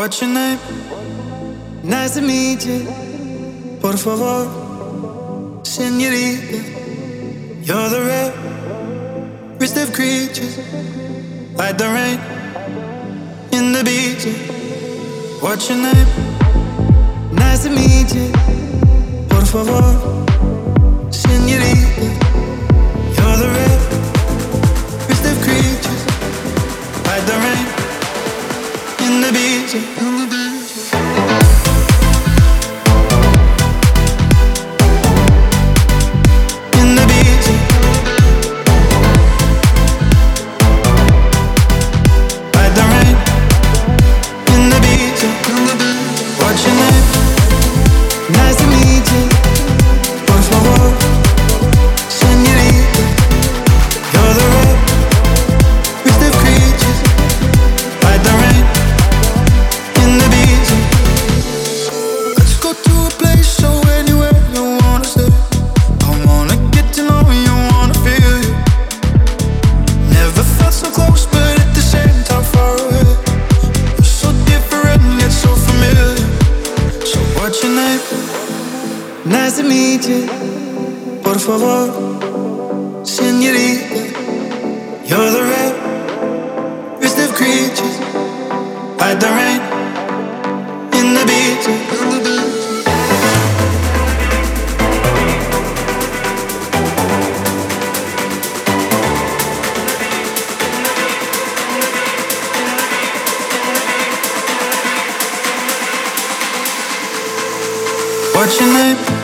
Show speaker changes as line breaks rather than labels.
What's your name? Nice to meet you. Por favor, señorita. You're the rarest of creatures, like the rain in the beaches. What's your name? Nice to meet you. Por favor, señorita. You're the rarest of creatures, like the rain in the beaches. Nice to meet you, por favor, señorita. You're the rarest of creatures, like the rain in the beaches. What's your name?